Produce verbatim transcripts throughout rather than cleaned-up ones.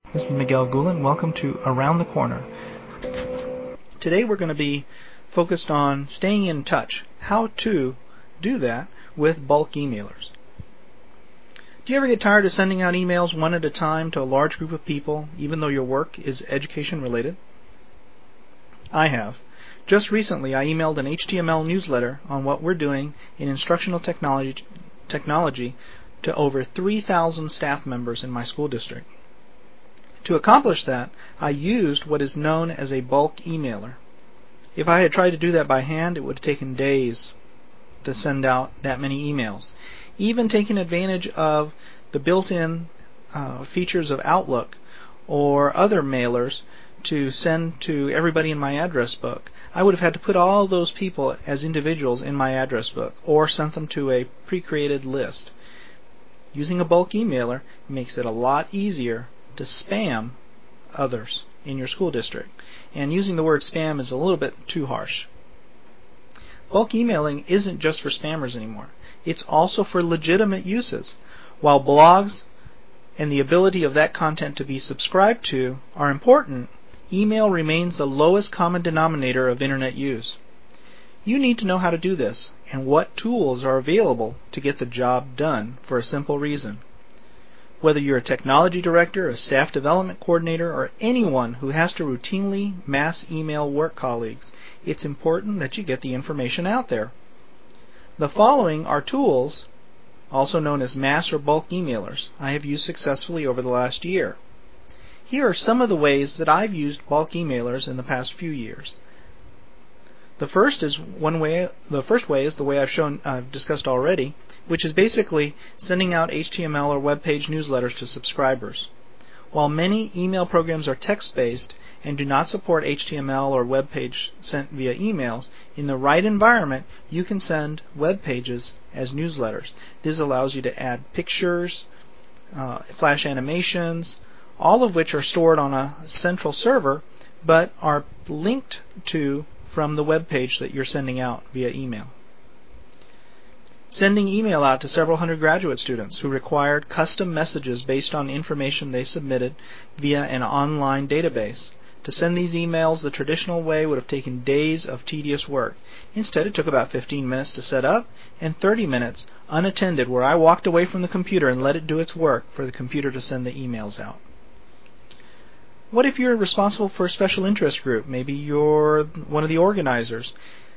This is Miguel Gulen. Welcome to Around the Corner. Today we're going to be focused on staying in touch, how to do that with bulk emailers. Do you ever get tired of sending out emails one at a time to a large group of people, even though your work is education related? I have. Just recently I emailed an H T M L newsletter on what we're doing in instructional technology, technology to over three thousand staff members in my school district. To accomplish that, I used what is known as a bulk emailer. If I had tried to do that by hand, it would have taken days to send out that many emails. Even taking advantage of the built-in uh, features of Outlook or other mailers to send to everybody in my address book, I would have had to put all those people as individuals in my address book or send them to a pre-created list. Using a bulk emailer makes it a lot easier to spam others in your school district. And using the word spam is a little bit too harsh. Bulk emailing isn't just for spammers anymore. It's also for legitimate uses. While blogs and the ability of that content to be subscribed to are important, email remains the lowest common denominator of internet use. You need to know how to do this and what tools are available to get the job done for a simple reason. Whether you're a technology director, a staff development coordinator, or anyone who has to routinely mass email work colleagues, it's important that you get the information out there. The following are tools, also known as mass or bulk emailers, I have used successfully over the last year. Here are some of the ways that I've used bulk emailers in the past few years. The first is one way. The first way is the way I've shown, I've discussed already, which is basically sending out H T M L or web page newsletters to subscribers. While many email programs are text-based and do not support H T M L or web page sent via emails, in the right environment, you can send web pages as newsletters. This allows you to add pictures, uh, flash animations, all of which are stored on a central server, but are linked to from the web page that you're sending out via email. Sending email out to several hundred graduate students who required custom messages based on information they submitted via an online database. To send these emails the traditional way would have taken days of tedious work. Instead, it took about fifteen minutes to set up and thirty minutes unattended where I walked away from the computer and let it do its work for the computer to send the emails out. What if you're responsible for a special interest group? Maybe you're one of the organizers.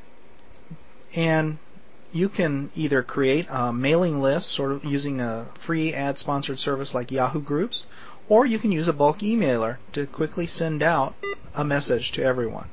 And you can either create a mailing list, sort of using a free ad-sponsored service like Yahoo Groups, or you can use a bulk emailer to quickly send out a message to everyone.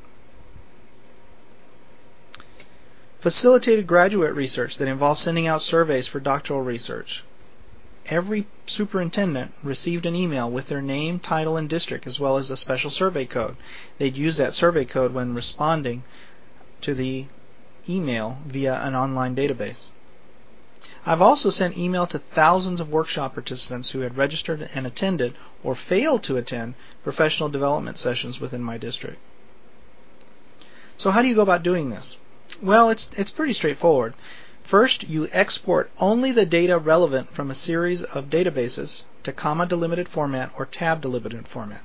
Facilitated graduate research that involves sending out surveys for doctoral research. Every superintendent received an email with their name, title, and district, as well as a special survey code. They'd use that survey code when responding to the email via an online database. I've also sent email to thousands of workshop participants who had registered and attended or failed to attend professional development sessions within my district. So how do you go about doing this? Well, it's it's pretty straightforward. First, you export only the data relevant from a series of databases to comma-delimited format or tab-delimited format.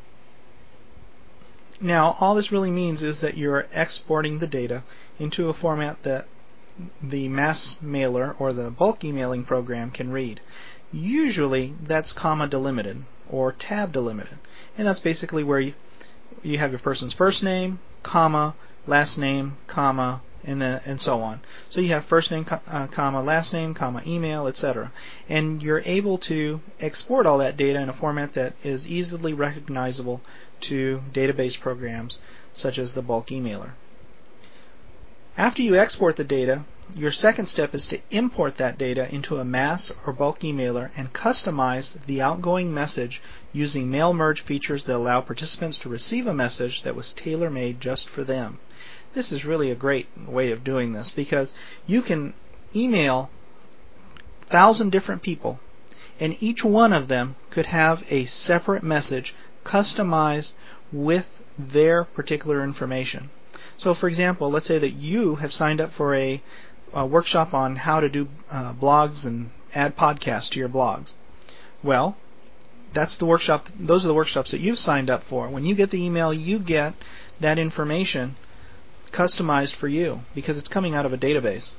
Now, all this really means is that you're exporting the data into a format that the mass mailer or the bulk emailing program can read. Usually, that's comma-delimited or tab-delimited, and that's basically where you, you have your person's first name, comma, last name, comma, and then and so on. So you have first name, uh, comma, last name, comma, email, et cetera. And you're able to export all that data in a format that is easily recognizable to database programs such as the bulk emailer. After you export the data, your second step is to import that data into a mass or bulk emailer and customize the outgoing message using mail merge features that allow participants to receive a message that was tailor-made just for them. This is really a great way of doing this because you can email a thousand different people and each one of them could have a separate message customized with their particular information. So for example, let's say that you have signed up for a, a workshop on how to do uh, blogs and add podcasts to your blogs. Well, that's the workshop. Those are the workshops that you've signed up for. When you get the email, you get that information customized for you because it's coming out of a database.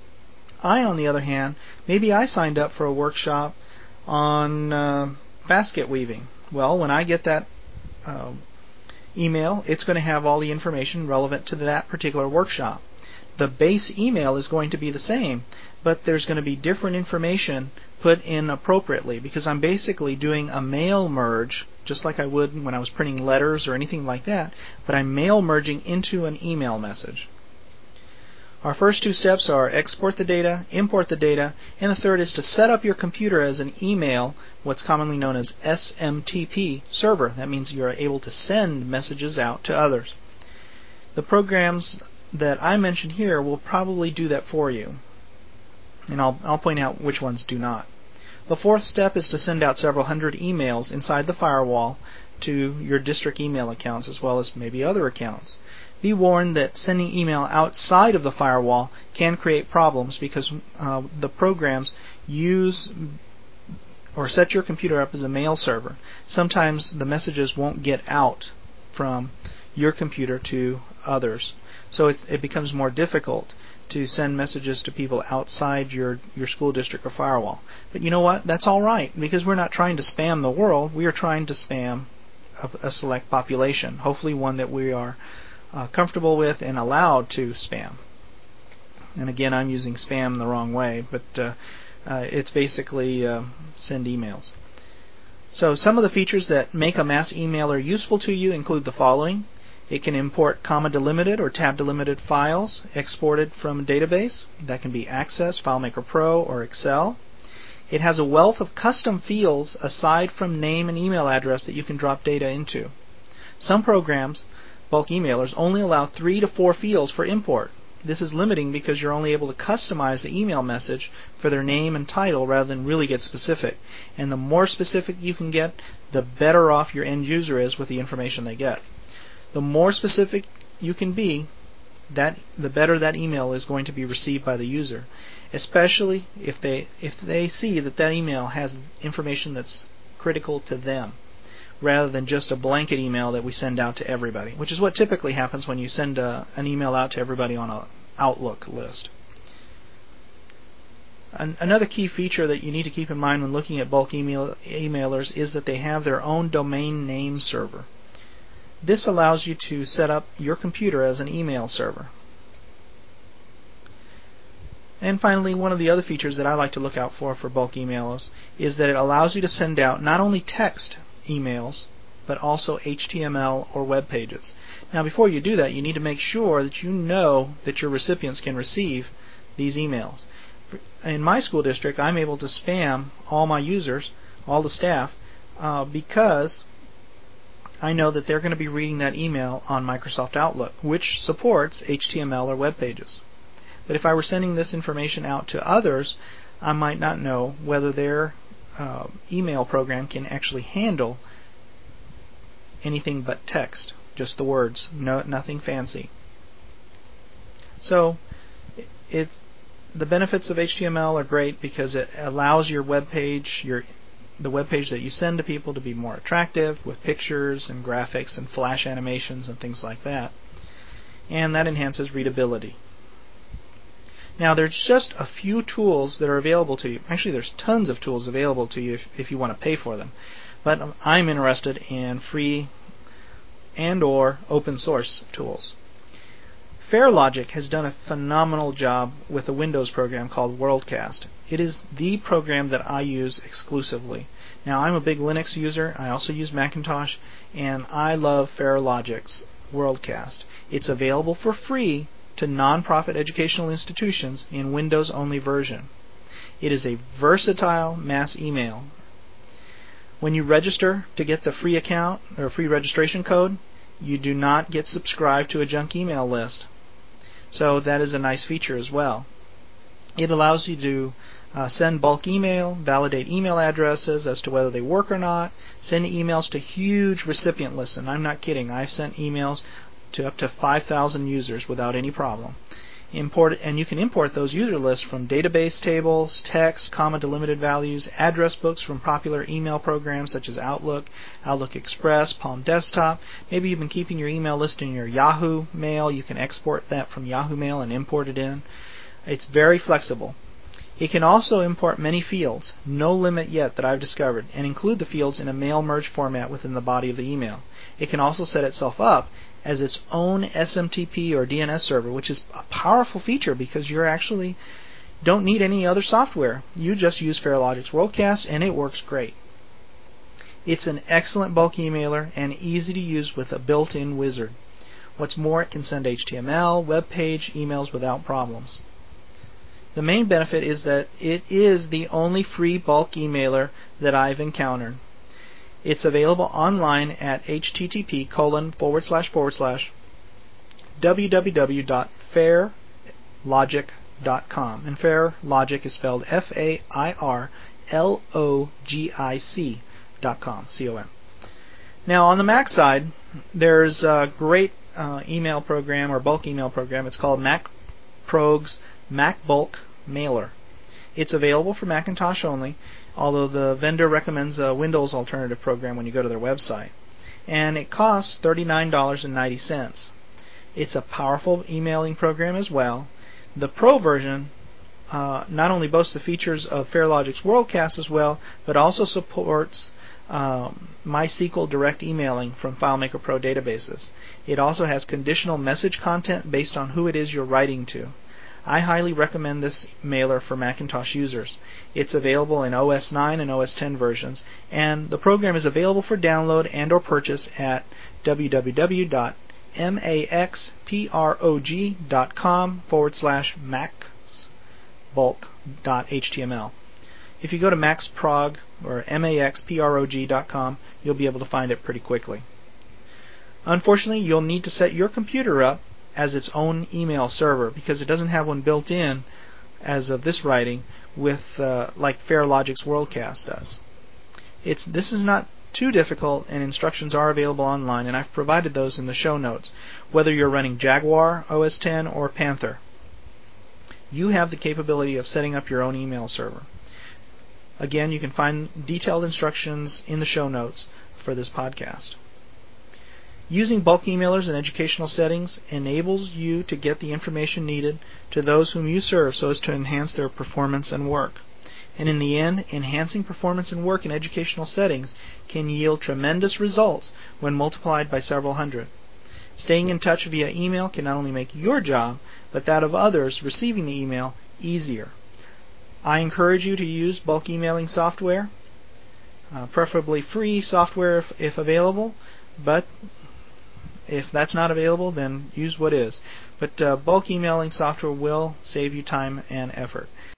I, on the other hand, maybe I signed up for a workshop on uh, basket weaving. Well, when I get that uh, email, it's going to have all the information relevant to that particular workshop. The base email is going to be the same, but there's going to be different information put in appropriately because I'm basically doing a mail merge just like I would when I was printing letters or anything like that, but I'm mail merging into an email message. Our first two steps are export the data, import the data, and the third is to set up your computer as an email, what's commonly known as S M T P server. That means you are able to send messages out to others. The programs that I mentioned here will probably do that for you, and I'll, I'll point out which ones do not. The fourth step is to send out several hundred emails inside the firewall to your district email accounts as well as maybe other accounts. Be warned that sending email outside of the firewall can create problems because uh, the programs use or set your computer up as a mail server. Sometimes the messages won't get out from your computer to others. So it's, it becomes more difficult to send messages to people outside your, your school district or firewall. But you know what? That's all right because we're not trying to spam the world. We are trying to spam a, a select population, hopefully one that we are uh, comfortable with and allowed to spam. And again, I'm using spam the wrong way, but uh, uh, it's basically uh, send emails. So some of the features that make a mass emailer useful to you include the following. It can import comma delimited or tab delimited files exported from a database. That can be Access, FileMaker Pro, or Excel. It has a wealth of custom fields aside from name and email address that you can drop data into. Some programs, bulk emailers, only allow three to four fields for import. This is limiting because you're only able to customize the email message for their name and title rather than really get specific. And the more specific you can get, the better off your end user is with the information they get. The more specific you can be, that the better that email is going to be received by the user, especially if they if they see that that email has information that's critical to them, rather than just a blanket email that we send out to everybody, which is what typically happens when you send a, an email out to everybody on an Outlook list. An, another key feature that you need to keep in mind when looking at bulk email, emailers is that they have their own domain name server. This allows you to set up your computer as an email server. And finally, one of the other features that I like to look out for for bulk emailers is that it allows you to send out not only text emails, but also H T M L or web pages. Now, before you do that, you need to make sure that you know that your recipients can receive these emails. In my school district, I'm able to spam all my users, all the staff, uh, because I know that they're going to be reading that email on Microsoft Outlook, which supports H T M L or web pages. But if I were sending this information out to others, I might not know whether their uh, email program can actually handle anything but text, just the words, no, nothing fancy. So, it, it, the benefits of H T M L are great because it allows your web page, your the web page that you send to people to be more attractive with pictures and graphics and flash animations and things like that. And that enhances readability. Now, there's just a few tools that are available to you. Actually, there's tons of tools available to you if, if you want to pay for them. But I'm interested in free and or open source tools. FairLogic has done a phenomenal job with a Windows program called WorldCast. It is the program that I use exclusively. Now, I'm a big Linux user. I also use Macintosh, and I love FairLogic's WorldCast. It's available for free to non-profit educational institutions in Windows-only version. It is a versatile mass email. When you register to get the free account or free registration code, you do not get subscribed to a junk email list. So that is a nice feature as well. It allows you to uh, send bulk email, validate email addresses as to whether they work or not, send emails to huge recipient lists. And I'm not kidding. I've sent emails to up to five thousand users without any problem. Import and you can import those user lists from database tables, text, comma delimited values, address books from popular email programs such as Outlook, Outlook Express, Palm Desktop. Maybe you've been keeping your email list in your Yahoo Mail. You can export that from Yahoo Mail and import it in. It's very flexible. It can also import many fields, no limit yet that I've discovered, and include the fields in a mail merge format within the body of the email. It can also set itself up as its own S M T P or D N S server, which is a powerful feature because you actually don't need any other software. You just use Farelogix WorldCast and it works great. It's an excellent bulk emailer and easy to use with a built-in wizard. What's more, it can send H T M L, web page, emails without problems. The main benefit is that it is the only free bulk emailer that I've encountered. It's available online at http colon forward slash forward slash www dot fairlogic dot com. And Fairlogic is spelled F A I R L O G I C dot com, C O M. Now on the Mac side, there's a great uh, email program or bulk email program. It's called MacProgs Mac Bulk Mailer. It's available for Macintosh only, although the vendor recommends a Windows alternative program when you go to their website. And it costs thirty-nine dollars and ninety cents. It's a powerful emailing program as well. The Pro version uh, not only boasts the features of Farelogix WorldCast as well, but also supports um, MySQL direct emailing from FileMaker Pro databases. It also has conditional message content based on who it is you're writing to. I highly recommend this mailer for Macintosh users. It's available in O S nine and O S ten versions, and the program is available for download and or purchase at www dot maxprog dot com forward slash maxbulk.html. If you go to maxprog or maxprog dot com, you'll be able to find it pretty quickly. Unfortunately, you'll need to set your computer up as its own email server because it doesn't have one built in as of this writing with uh, like Farelogix WorldCast does. It's this is not too difficult, and instructions are available online, and I've provided those in the show notes. Whether you're running Jaguar, O S ten, or Panther, you have the capability of setting up your own email server. Again, you can find detailed instructions in the show notes for this podcast. Using bulk emailers in educational settings enables you to get the information needed to those whom you serve so as to enhance their performance and work. And in the end, enhancing performance and work in educational settings can yield tremendous results when multiplied by several hundred. Staying in touch via email can not only make your job, but that of others receiving the email easier. I encourage you to use bulk emailing software, uh, preferably free software if, if available, but if that's not available, then use what is. But uh, bulk emailing software will save you time and effort.